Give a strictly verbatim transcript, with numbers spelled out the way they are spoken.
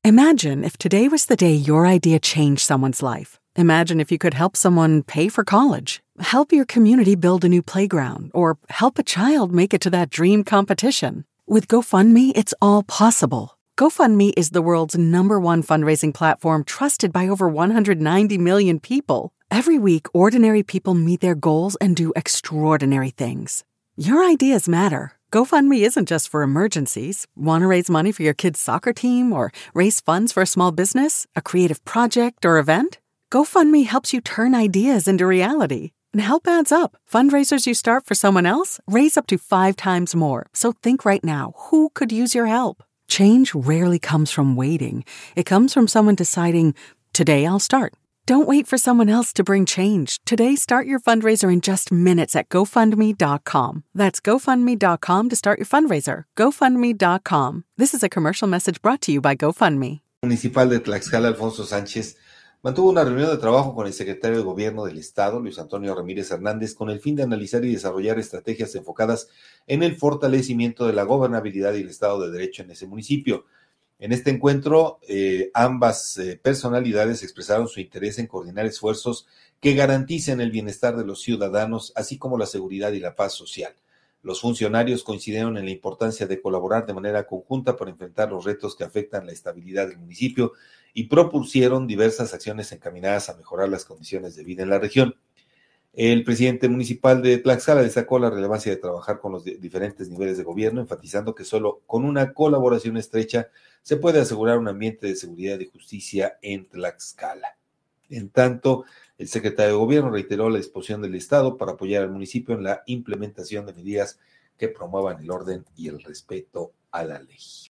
Imagine if today was the day your idea changed someone's life. Imagine if you could help someone pay for college, help your community build a new playground, or help a child make it to that dream competition. With GoFundMe, it's all possible. GoFundMe is the world's number one fundraising platform trusted by over one hundred ninety million people. Every week, ordinary people meet their goals and do extraordinary things. Your ideas matter. GoFundMe isn't just for emergencies. Want to raise money for your kid's soccer team or raise funds for a small business, a creative project, or event? GoFundMe helps you turn ideas into reality. And help adds up. Fundraisers you start for someone else raise up to five times more. So think right now, who could use your help? Change rarely comes from waiting. It comes from someone deciding, today I'll start. Don't wait for someone else to bring change. Today, start your fundraiser in just minutes at GoFundMe dot com. That's GoFundMe dot com to start your fundraiser. GoFundMe dot com. This is a commercial message brought to you by GoFundMe. Municipal de Tlaxcala, Alfonso Sánchez, mantuvo una reunión de trabajo con el secretario de Gobierno del Estado, Luis Antonio Ramírez Hernández, con el fin de analizar y desarrollar estrategias enfocadas en el fortalecimiento de la gobernabilidad y el Estado de Derecho en ese municipio. En este encuentro, eh, ambas eh, personalidades expresaron su interés en coordinar esfuerzos que garanticen el bienestar de los ciudadanos, así como la seguridad y la paz social. Los funcionarios coincidieron en la importancia de colaborar de manera conjunta para enfrentar los retos que afectan la estabilidad del municipio y propusieron diversas acciones encaminadas a mejorar las condiciones de vida en la región. El presidente municipal de Tlaxcala destacó la relevancia de trabajar con los diferentes niveles de gobierno, enfatizando que solo con una colaboración estrecha se puede asegurar un ambiente de seguridad y justicia en Tlaxcala. En tanto, el secretario de Gobierno reiteró la disposición del Estado para apoyar al municipio en la implementación de medidas que promuevan el orden y el respeto a la ley.